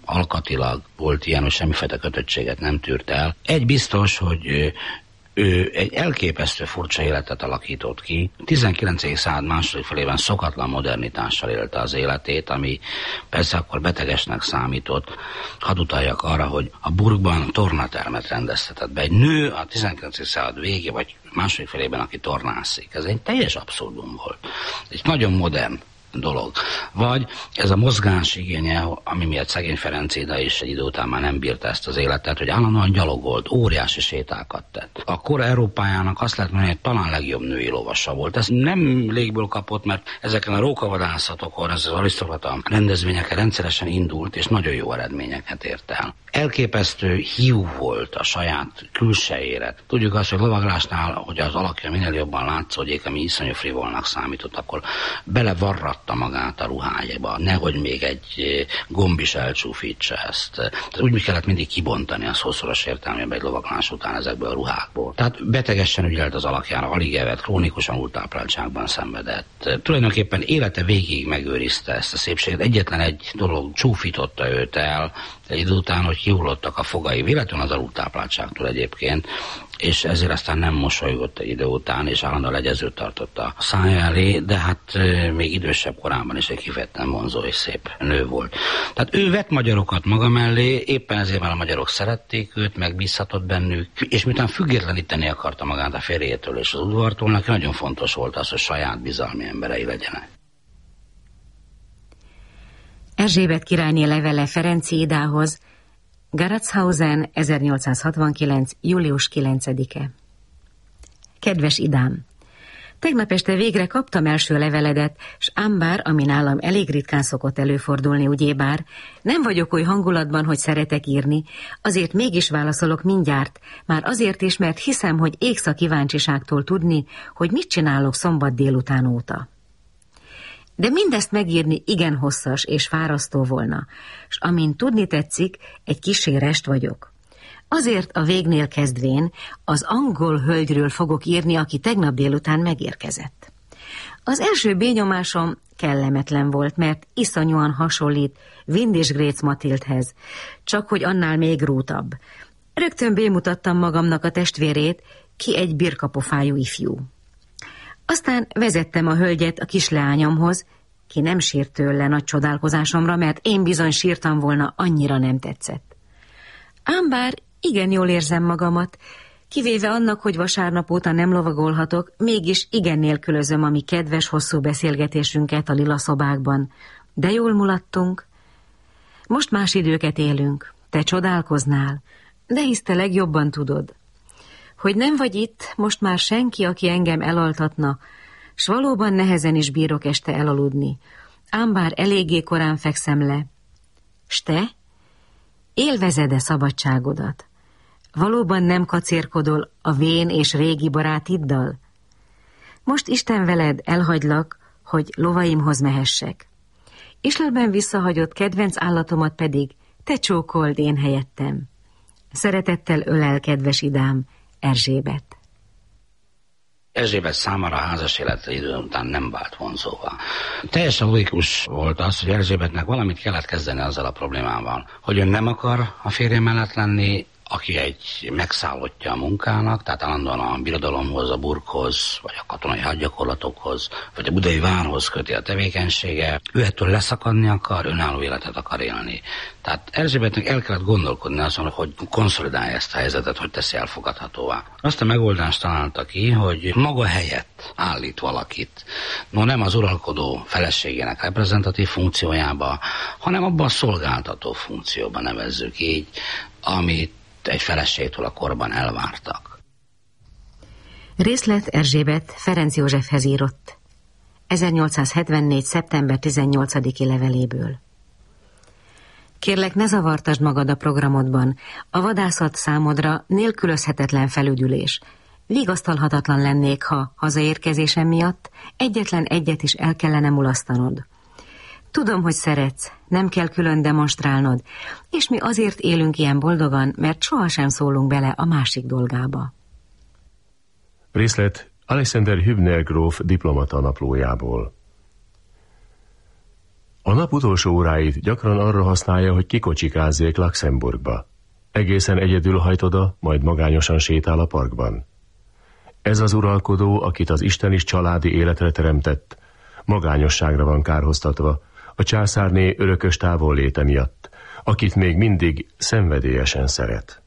alkatilag volt ilyen, hogy semmifajta kötöttséget nem tűrt el. Egy biztos, hogy ő egy elképesztő furcsa életet alakított ki. tizenkilencedik század második felében szokatlan modernitással élte az életét, ami persze akkor betegesnek számított. Hadd utaljak arra, hogy a Burgban tornatermet rendeztetett be. Egy nő a tizenkilencedik század végé, vagy második felében, aki tornászik. Ez egy teljes abszurdum volt. Egy nagyon modern dolog. Vagy ez a mozgás igénye, ami miatt szegény Ferenc Ida is egy idő után már nem bírta ezt az életet, hogy állandóan gyalogolt, óriási sétákat tett. A kor Európájának azt lehet mondani, hogy talán legjobb női lovasa volt. Ez nem légből kapott, mert ezeken a rókavadászatokon, ez az arisztokrata rendezvényeken rendszeresen indult, és nagyon jó eredményeket ért el. Elképesztő hiú volt a saját külsejére. Tudjuk azt, hogy lovaglásnál, hogy az alakja minél jobban látszódik, ami iszonyú frivolnak számított, akkor belevarratta magát a ruhájába, nehogy még egy gomb is elcsúfítsa ezt. Tehát úgy kellett mindig kibontani a szószoros értelmében egy lovaglás után ezekből a ruhákból. Tehát betegesen ügyelt az alakjára, alig evett, krónikusan alultápláltságban szenvedett. Tulajdonképpen élete végig megőrizte ezt a szépséget. Egyetlen egy dolog csúfította őt el, egy idő után, hogy kihullottak a fogai, véletlenül az alultápláltságtól egyébként, és ezért aztán nem mosolygott egy idő után, és állandóan legyezőt tartotta a szája elé, de hát még idősebb korában is egy kifejezetten vonzó és szép nő volt. Tehát ő vett magyarokat maga mellé, éppen ezért már a magyarok szerették őt, megbízhatott bennük, és miután függetleníteni akarta magát a férjétől és az udvartól, neki nagyon fontos volt az, hogy saját bizalmi emberei legyenek. Erzsébet királyné levele Ferenci Idához, Garatshausen, ezernyolcszázhatvankilenc. július kilencedike. Kedves Idám! Tegnap este végre kaptam első leveledet, s ám bár, ami nálam elég ritkán szokott előfordulni, ugyébár, nem vagyok oly hangulatban, hogy szeretek írni, azért mégis válaszolok mindjárt, már azért is, mert hiszem, hogy égsz a kíváncsiságtól tudni, hogy mit csinálok szombat délután óta. De mindezt megírni igen hosszas és fárasztó volna, s amint tudni tetszik, egy kissé rest vagyok. Azért a végnél kezdvén az angol hölgyről fogok írni, aki tegnap délután megérkezett. Az első benyomásom kellemetlen volt, mert iszonyúan hasonlít Wind és Grécz Matildhez, csak hogy annál még rútabb. Rögtön bémutattam magamnak a testvérét, ki egy birkapofájú ifjú. Aztán vezettem a hölgyet a kisleányomhoz, ki nem sírt tőle nagy csodálkozásomra, mert én bizony sírtam volna, annyira nem tetszett. Ám bár igen jól érzem magamat, kivéve annak, hogy vasárnap óta nem lovagolhatok, mégis igen nélkülözöm a mi kedves, hosszú beszélgetésünket a lila szobákban. De jól mulattunk. Most más időket élünk, te csodálkoznál, de hisz te legjobban tudod. Hogy nem vagy itt, most már senki, aki engem elaltatna, s valóban nehezen is bírok este elaludni, ám bár eléggé korán fekszem le. S te? Élvezed-e szabadságodat? Valóban nem kacérkodol a vén és régi barátiddal? Most Isten veled, elhagylak, hogy lovaimhoz mehessek. Islelben visszahagyott kedvenc állatomat pedig te csókold én helyettem. Szeretettel ölel, kedves Idám, Erzsébet. Erzsébet számára a házas élete idő után nem vált vonzóvá. Teljesen logikus volt az, hogy Erzsébetnek valamit kellett kezdeni azzal a problémával, hogy ön nem akar a férje mellett lenni, aki egy megszállottja a munkának, tehát állandóan a birodalomhoz, a burghoz, vagy a katonai hadgyakorlatokhoz, vagy a budai várhoz köti a tevékenysége. Ő ettől leszakadni akar, önálló életet akar élni. Tehát Erzsébetnek el kellett gondolkodni azon, hogy konszolidálja ezt a helyzetet, hogy teszi elfogadhatóvá. Azt a megoldást találta ki, hogy maga helyett állít valakit. No, nem az uralkodó feleségének reprezentatív funkciójába, hanem abban a szolgáltató funkcióban, nevezzük így, amit egy feleségtől a korban elvártak. Részlet Erzsébet Ferenc Józsefhez írott ezernyolcszázhetvennégy. szeptember tizennyolcadiki leveléből. Kérlek, ne zavartasd magad a programodban. A vadászat számodra nélkülözhetetlen felüdülés. Vigasztalhatatlan lennék, ha hazaérkezésem miatt egyetlen egyet is el kellene mulasztanod. Tudom, hogy szeretsz, nem kell külön demonstrálnod, és mi azért élünk ilyen boldogan, mert sohasem szólunk bele a másik dolgába. Részlet Alexander Hübner gróf diplomata naplójából. A nap utolsó óráit gyakran arra használja, hogy kikocsikázzék Luxemburgba. Egészen egyedül hajt oda, majd magányosan sétál a parkban. Ez az uralkodó, akit az Isten is családi életre teremtett, magányosságra van kárhoztatva, a császárné örökös távolléte miatt, akit még mindig szenvedélyesen szeret.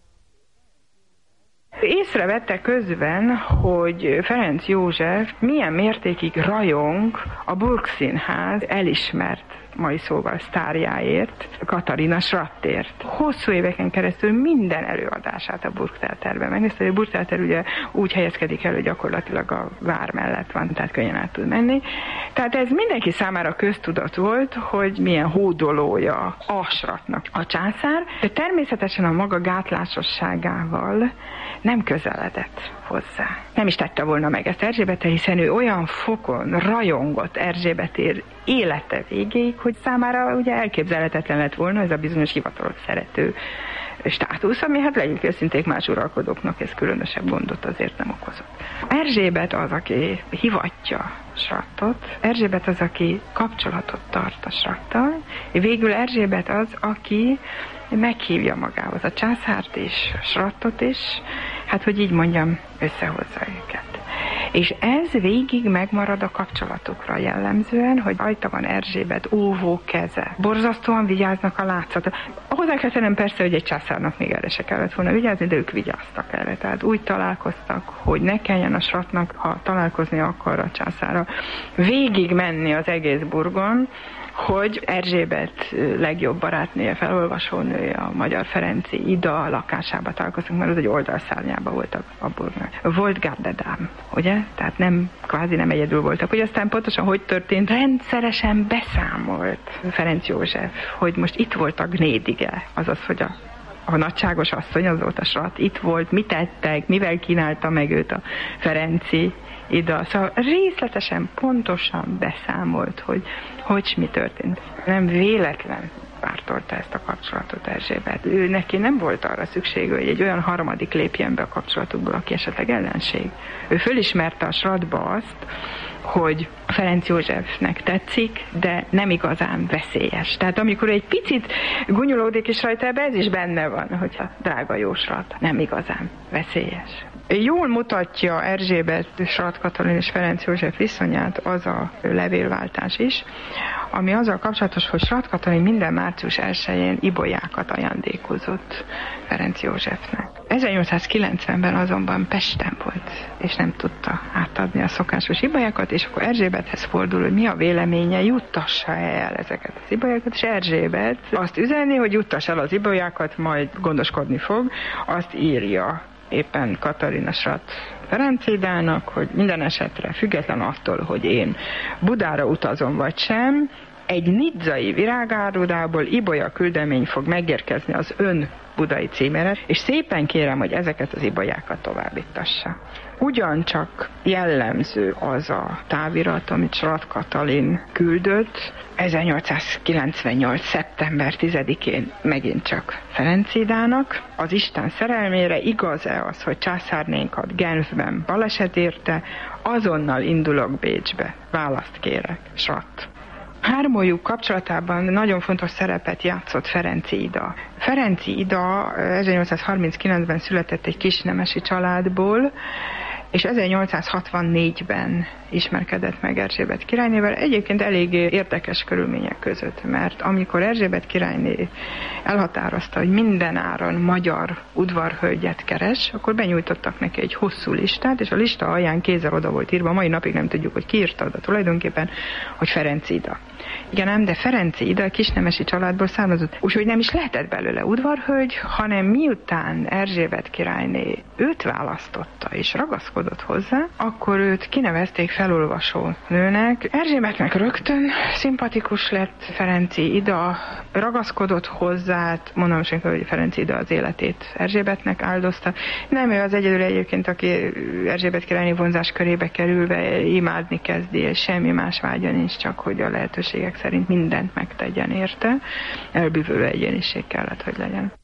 Észrevette közben, hogy Ferenc József milyen mértékig rajong a Burgszínház elismert, mai szóval sztárjáért, Katarina Schrattért. Hosszú éveken keresztül minden előadását a Burgtheaterben megnézte, a Burgtheater ugye úgy helyezkedik el, hogy gyakorlatilag a vár mellett van, tehát könnyen át tud menni. Tehát ez mindenki számára köztudat volt, hogy milyen hódolója a Schrattnak a császár, de természetesen a maga gátlásosságával nem közeledett hozzá. Nem is tette volna meg ezt Erzsébettel, hiszen ő olyan fokon rajongott Erzsébetért élete végéig, hogy számára ugye elképzelhetetlen lett volna ez a bizonyos hivatalos szerető státusz, ami hát legyünk őszinték, más uralkodóknak ez különösebb gondot azért nem okozott. Erzsébet az, aki hivatja Schrattot, Erzsébet az, aki kapcsolatot tart a Schrattal, végül Erzsébet az, aki meghívja magához a császárt és a Schrattot is, hát hogy így mondjam, összehozza őket. És ez végig megmarad a kapcsolatokra jellemzően, hogy rajta van Erzsébet óvó keze. Borzasztóan vigyáznak a látszatra. Hozzá kell tennem persze, hogy egy császárnak még erre se kellett volna vigyázni, de ők vigyáztak erre. Tehát úgy találkoztak, hogy ne kelljen a Schrattnak, ha találkozni akar a császárra, végig menni az egész burgon, hogy Erzsébet legjobb barátnője, felolvasónője, a magyar Ferenci Ida lakásába találkoztunk, mert az egy oldalszárnyában voltak a burgnak. Volt gardedám, ugye? Tehát nem, kvázi nem egyedül voltak. Hogy aztán pontosan hogy történt, rendszeresen beszámolt Ferenc József, hogy most itt volt a Gnédige, azaz, hogy a a nagyságos asszony, az volt a Schratt, itt volt, mit tettek, mivel kínálta meg őt a Ferenci Ida. Szóval részletesen, pontosan beszámolt, hogy hogy mi történt. Nem véletlen pártolta ezt a kapcsolatot Erzsébet. Ő neki nem volt arra szüksége, hogy egy olyan harmadik lépjen be a kapcsolatukból, aki esetleg ellenség. Ő fölismerte a Schrattba azt, hogy Ferenc Józsefnek tetszik, de nem igazán veszélyes. Tehát amikor egy picit gúnyolódik is rajta, ebbe ez is benne van, hogyha drága jó Schratt, nem igazán veszélyes. Jól mutatja Erzsébet, Schratt Katalin és Ferenc József viszonyát az a levélváltás is, ami azzal kapcsolatos, hogy Schratt Katalin minden március elsején ibolyákat ajándékozott Ferenc Józsefnek. ezernyolcszázkilencvenben azonban Pesten volt, és nem tudta átadni a szokásos ibolyákat, és akkor Erzsébethez fordul, hogy mi a véleménye, juttassa el ezeket az ibolyákat, és Erzsébet azt üzeni, hogy juttass el az ibolyákat, majd gondoskodni fog, azt írja éppen Katalina Schratt Ferenc Idának, hogy minden esetre független attól, hogy én Budára utazom vagy sem, egy nidzai virágárudából ibolya küldemény fog megérkezni az ön budai címére, és szépen kérem, hogy ezeket az ibolyákat továbbítassa. Ugyancsak jellemző az a távirat, amit Schratt Katalin küldött, ezernyolcszázkilencvennyolc. szeptember tizedikén megint csak Ferenc Idának. Az Isten szerelmére igaz-e az, hogy császárnénkat Genfben baleset érte, azonnal indulok Bécsbe. Választ kérek, Schratt. Hármójuk kapcsolatában nagyon fontos szerepet játszott Ferenci Ida. Ferenci Ida ezernyolcszázharminckilencben született egy kisnemesi családból, és ezernyolcszázhatvannégyben ismerkedett meg Erzsébet királynével, egyébként elég érdekes körülmények között, mert amikor Erzsébet királyné elhatározta, hogy minden áron magyar udvarhölgyet keres, akkor benyújtottak neki egy hosszú listát, és a lista alján kézzel oda volt írva, mai napig nem tudjuk, hogy ki írta oda tulajdonképpen, hogy Ferenc Ida. Igen ám, de Ferenc Ida kisnemesi családból származott, úgyhogy nem is lehetett belőle udvarhölgy, hanem miután Erzsébet királyné őt választotta és ragaszkodott hozzá, akkor őt kinevezték felolvasó nőnek. Erzsébetnek rögtön szimpatikus lett Ferenci Ida, ragaszkodott hozzá, mondom sem, hogy Ferenc Ida az életét Erzsébetnek áldozta. Nem ő az egyedül egyébként, aki Erzsébet királyné vonzás körébe kerülve imádni kezdi, és semmi más vágya nincs, csak hogy a lehetőségek szerint mindent megtegyen érte. Elbűvölő egyéniség kellett, hogy legyen.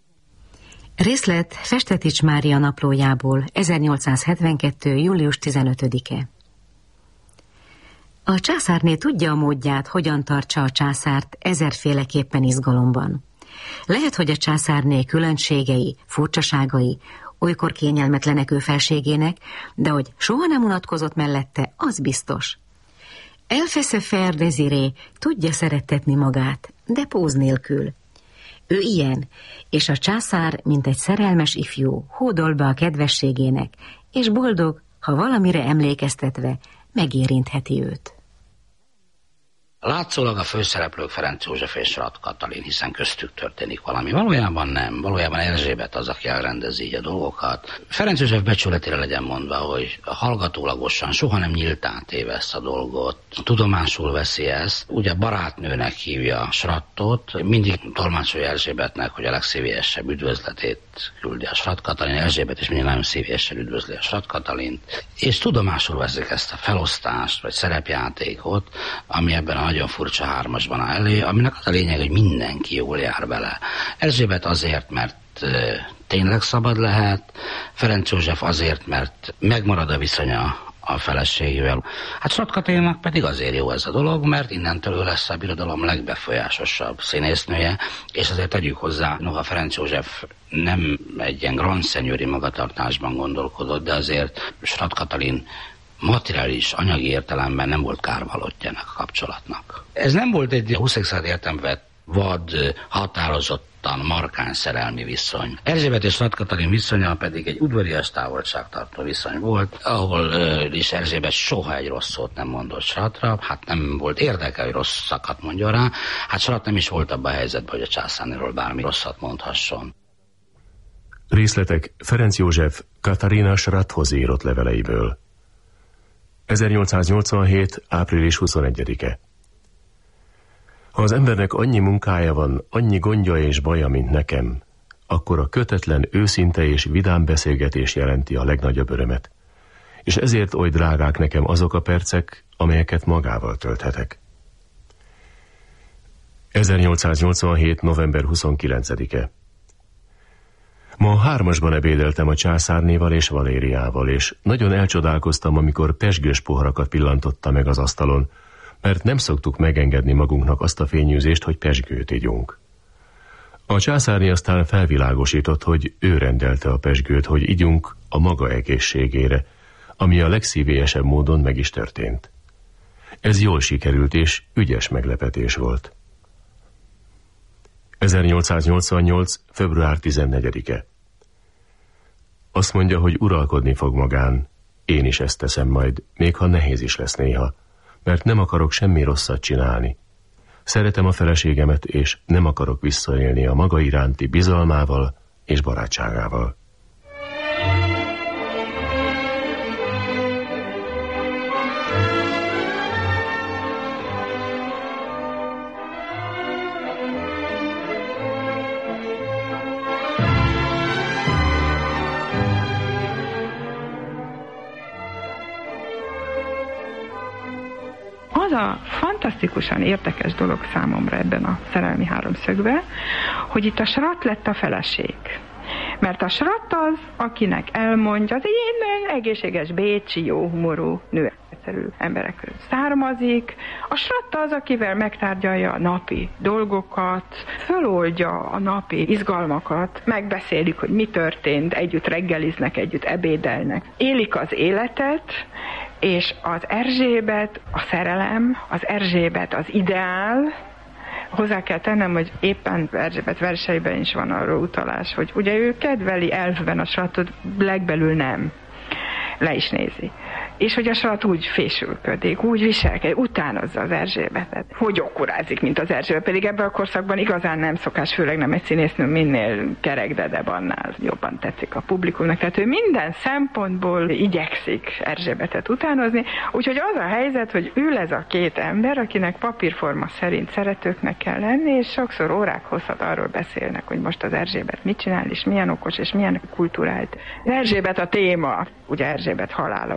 Részlet Festetics Mária naplójából, ezernyolcszázhetvenkettő. július tizenötödike. A császárné tudja a módját, hogyan tartsa a császárt ezerféleképpen izgalomban. Lehet, hogy a császárné különbségei, furcsaságai olykor kényelmetlenek ő felségének, de hogy soha nem unatkozott mellette, az biztos. Elfesze Fer Desiré tudja szerettetni magát, de póz nélkül. Ő ilyen, és a császár, mint egy szerelmes ifjú, hódol be a kedvességének, és boldog, ha valamire emlékeztetve megérintheti őt. Látszólag a főszereplők Ferenc József és Rath Katalin, hiszen köztük történik valami. Valójában nem. Valójában Erzsébet az, aki elrendezi így a dolgokat. Ferenc József becsületére legyen mondva, hogy hallgatólagosan soha nem nyíltán téve ezt a dolgot. Tudomásul veszi ezt. Ugye barátnőnek hívja Srattot. Mindig tolmácsolja Erzsébetnek, hogy a legszívélyesebb üdvözletét küldi a Rath Katalin. Erzsébet is mindig nagyon szívélyesen üdvözli a Rath Katalint. És tudomásul veszik ezt a felosztást, vagy szerepjátékot, ami ebben a nagyon furcsa hármasban áll elő, aminek az a lényeg, hogy mindenki jól jár bele. Erzsébet azért, mert tényleg szabad lehet, Ferenc József azért, mert megmarad a viszonya a feleségével. Hát Rath Katalinnak pedig azért jó ez a dolog, mert innentől ő lesz a birodalom legbefolyásosabb színésznője, és azért tegyük hozzá, noha Ferenc József nem egy ilyen grand seigneury magatartásban gondolkodott, de azért Rath Katalin materiális, anyagi értelemben nem volt kárvalótja ennek a kapcsolatnak. Ez nem volt egy huszadik század értelemben vad, határozottan markáns szerelmi viszony. Erzsébet és Rath Katalin viszonya pedig egy udvarias távolságtartó viszony volt, ahol uh, is Erzsébet soha egy rossz szót nem mondott Rathra, hát nem volt érdeke, hogy rosszakat mondjon rá, hát Rath nem is volt abban a helyzetben, hogy a császárnéről bármi rosszat mondhasson. Részletek Ferenc József Katarina Rathhoz írott leveleiből. ezernyolcszáznyolcvanhét. április huszonegyedike. Ha az embernek annyi munkája van, annyi gondja és baja, mint nekem, akkor a kötetlen, őszinte és vidám beszélgetés jelenti a legnagyobb örömet. És ezért oly drágák nekem azok a percek, amelyeket magával tölthetek. ezernyolcszáznyolcvanhét. november huszonkilencedike. Ma hármasban ebédeltem a császárnéval és Valériával, és nagyon elcsodálkoztam, amikor pezsgős poharakat pillantotta meg az asztalon, mert nem szoktuk megengedni magunknak azt a fényűzést, hogy pezsgőt igyunk. A császárné aztán felvilágosított, hogy ő rendelte a pezsgőt, hogy igyunk a maga egészségére, ami a legszívélyesebb módon meg is történt. Ez jól sikerült, és ügyes meglepetés volt. ezernyolcszáznyolcvannyolc. február tizennegyedike. Azt mondja, hogy uralkodni fog magán. Én is ezt teszem majd, még ha nehéz is lesz néha, mert nem akarok semmi rosszat csinálni. Szeretem a feleségemet, és nem akarok visszaélni a maga iránti bizalmával és barátságával. Az a fantasztikusan érdekes dolog számomra ebben a szerelmi háromszögben, hogy itt a Rath lett a feleség. Mert a Rath az, akinek elmondja, az egy ilyen egészséges, bécsi, jóhumorú nő, egyszerű emberek között származik. A Rath az, akivel megtárgyalja a napi dolgokat, föloldja a napi izgalmakat, megbeszélik, hogy mi történt, együtt reggeliznek, együtt ebédelnek. Élik az életet, és az Erzsébet, a szerelem, az Erzsébet, az ideál. Hozzá kell tennem, hogy éppen Erzsébet verseiben is van arról utalás, hogy ugye ő kedveli elfben a Rathot, legbelül nem. Le is nézi. És hogy a Rath úgy fésülködik, úgy viselkedik, utánozza az Erzsébetet. Hogy okkurázik, mint az Erzsébet, pedig ebben a korszakban igazán nem szokás, főleg nem egy színésznő, minél kerekdedebb, annál jobban tetszik a publikumnak. Tehát ő minden szempontból igyekszik Erzsébetet utánozni, úgyhogy az a helyzet, hogy ül ez a két ember, akinek papírforma szerint szeretőknek kell lenni, és sokszor órák hosszat arról beszélnek, hogy most az Erzsébet mit csinál, és milyen okos, és milyen kulturált. Erzsébet a téma, ugye Erzsébet halála után,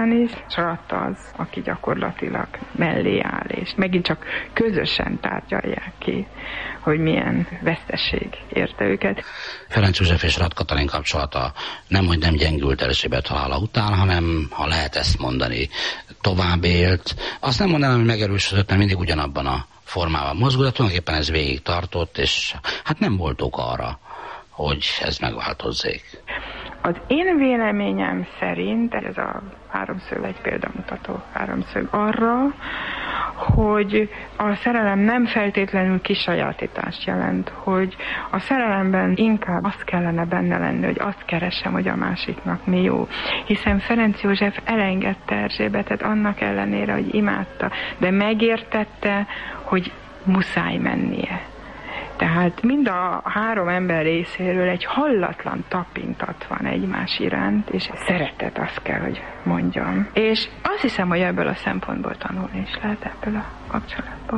után is, és Ratt az, aki gyakorlatilag mellé áll, és megint csak közösen tárgyalják ki, hogy milyen veszteség érte őket. Ferenc József és Ratt Katalin kapcsolata nem, hogy nem gyengült Erzsébet halála után, hanem, ha lehet ezt mondani, tovább élt. Azt nem mondanám, hogy megerősödött, mert mindig ugyanabban a formában mozgott, de tulajdonképpen ez végig tartott, és hát nem volt ok arra, hogy ez megváltozzék. Az én véleményem szerint ez a háromszög egy példamutató háromszög arra, hogy a szerelem nem feltétlenül kisajátítást jelent, hogy a szerelemben inkább azt kellene benne lenni, hogy azt keresem, hogy a másiknak mi jó. Hiszen Ferenc József elengedte Erzsébetet annak ellenére, hogy imádta, de megértette, hogy muszáj mennie. Tehát mind a három ember részéről egy hallatlan tapintat van egymás iránt, és szeretet, azt kell, hogy mondjam. És azt hiszem, hogy ebből a szempontból tanulni is lehet ebből a kapcsolatból.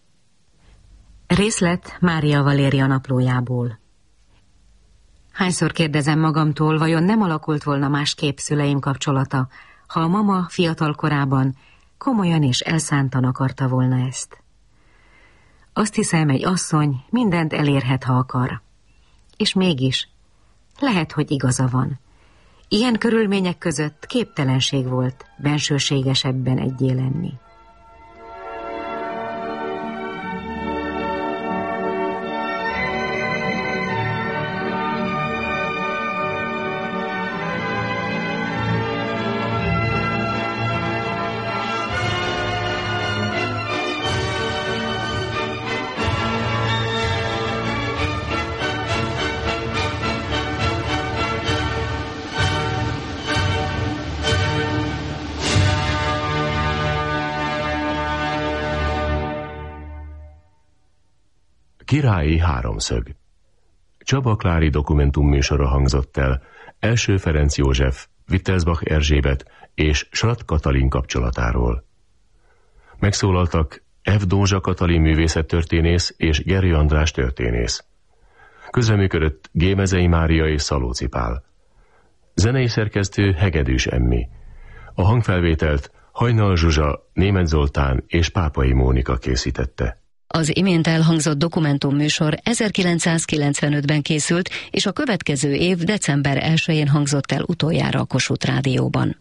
Részlet Mária Valéria naplójából. Hányszor kérdezem magamtól, vajon nem alakult volna másképp szüleim kapcsolata, ha a mama fiatal korában komolyan és elszántan akarta volna ezt. Azt hiszem, egy asszony mindent elérhet, ha akar. És mégis, lehet, hogy igaza van. Ilyen körülmények között képtelenség volt bensőségesebben egyé lenni. Királyi háromszög. Csaba Klári dokumentumműsora hangzott el első Ferenc József, Wittelsbach Erzsébet és Schratt Katalin kapcsolatáról. Megszólaltak F. Dózsa Katalin művészettörténész és Gerő András történész. Közreműködött Gémezei Mária és Szalóci Pál. Zenei szerkesztő Hegedűs Emmi. A hangfelvételt Hajnal Zsuzsa, Németh Zoltán és Pápai Mónika készítette. Az imént elhangzott dokumentumműsor ezerkilencszázkilencvenötben készült, és a következő év december elsején hangzott el utoljára a Kossuth Rádióban.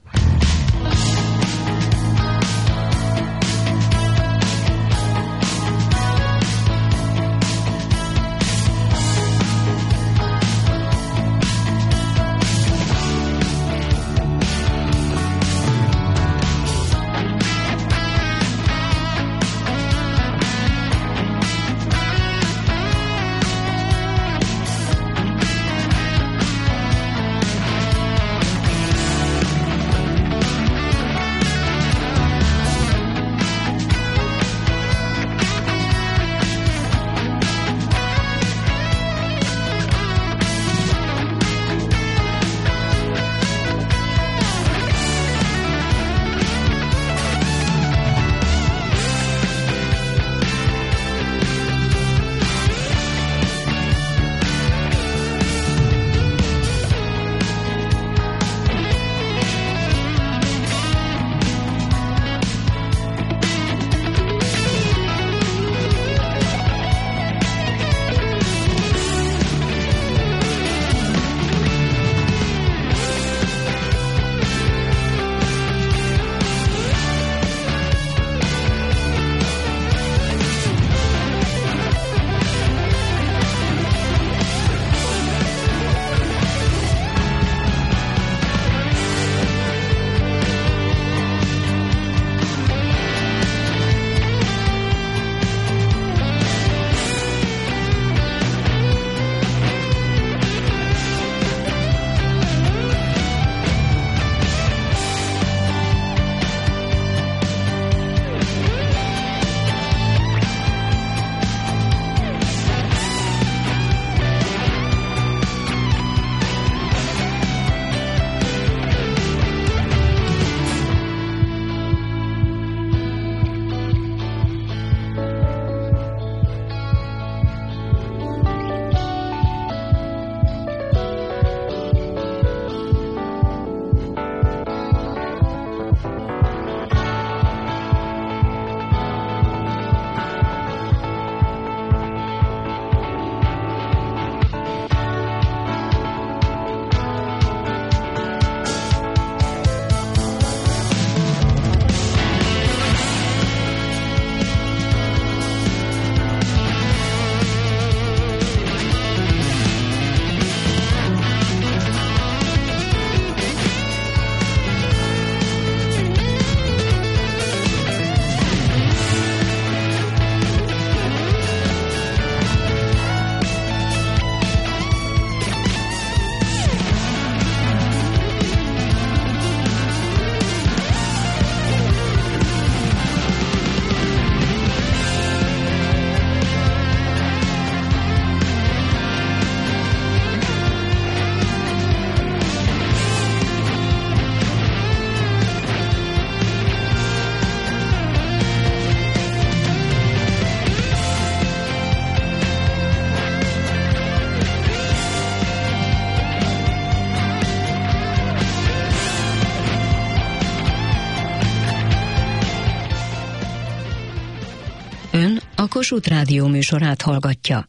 Kossuth Rádió műsorát hallgatja.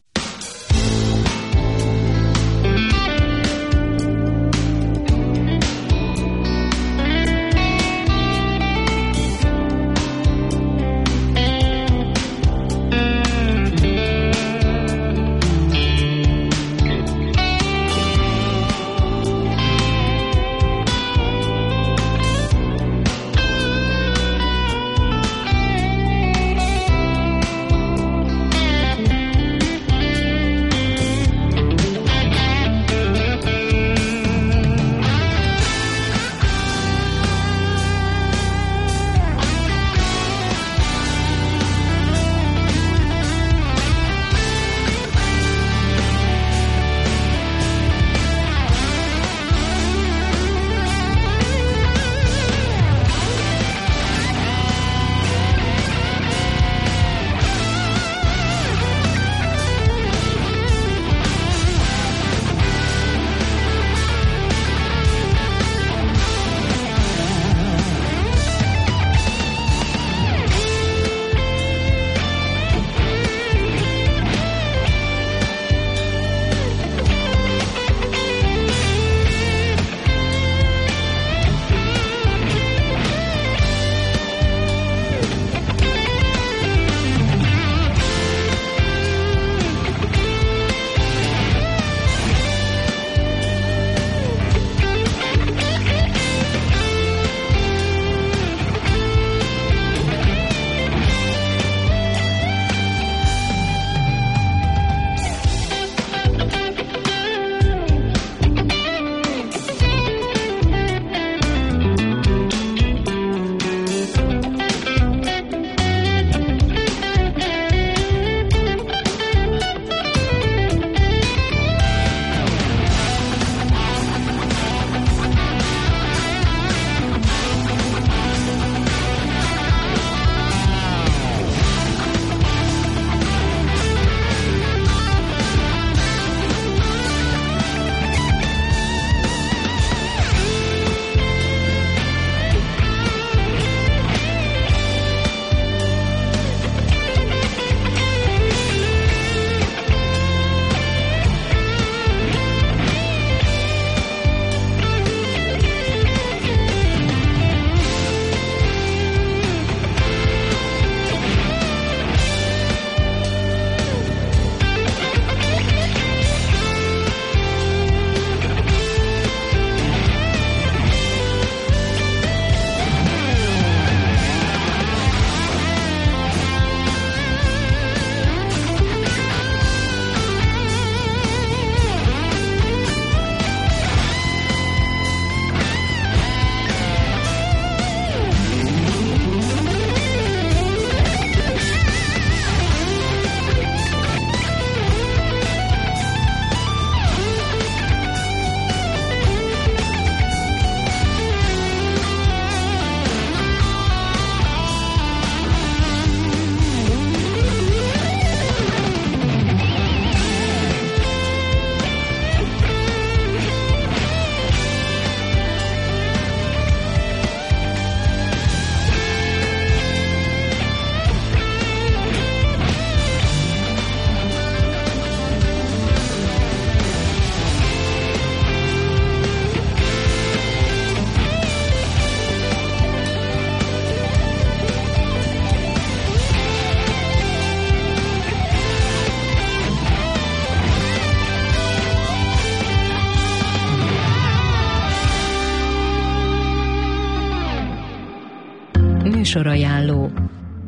Műsorajánló.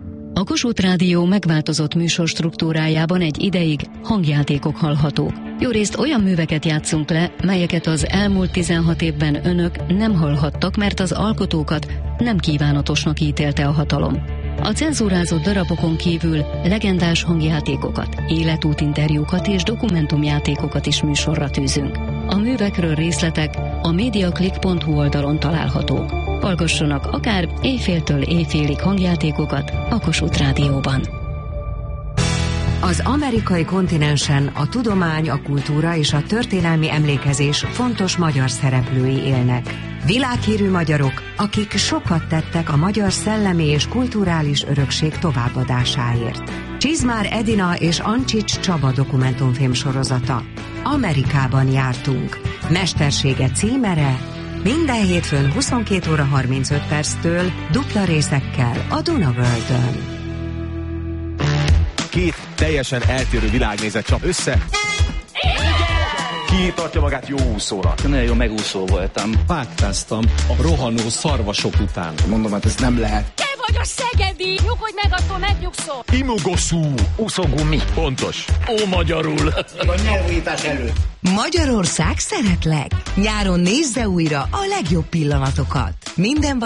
A Kossuth Rádió megváltozott műsorstruktúrájában egy ideig hangjátékok hallhatók. Jórészt olyan műveket játszunk le, melyeket az elmúlt tizenhat évben önök nem hallhattak, mert az alkotókat nem kívánatosnak ítélte a hatalom. A cenzúrázott darabokon kívül legendás hangjátékokat, életútinterjúkat és dokumentumjátékokat is műsorra tűzünk. A művekről részletek a mediaclick pont hu oldalon találhatók. Hallgassanak akár éjféltől éjfélig hangjátékokat a Kossuth Rádióban. Az amerikai kontinensen a tudomány, a kultúra és a történelmi emlékezés fontos magyar szereplői élnek. Világhírű magyarok, akik sokat tettek a magyar szellemi és kulturális örökség továbbadásáért. Csizmár Edina és Ancsics Csaba dokumentumfilm sorozata. Amerikában jártunk. Mestersége címere minden hétfőn huszonkét óra harmincöt perctől dupla részekkel a Duna Worldön. Két teljesen eltérő világnézet csap össze. Ki tartja magát jó úszónak? Nagyon jó megúszó voltam. Pátkáztam a rohanó szarvasok után. Mondom, hát ez nem lehet. Te vagy a szegedi! Nyugodj meg, attól megnyugszol! Imogoszú! Úszógumi. Pontos. Ó, magyarul! A nyelvújítás előtt. Magyarország szeretlek! Nyáron nézze újra a legjobb pillanatokat. Minden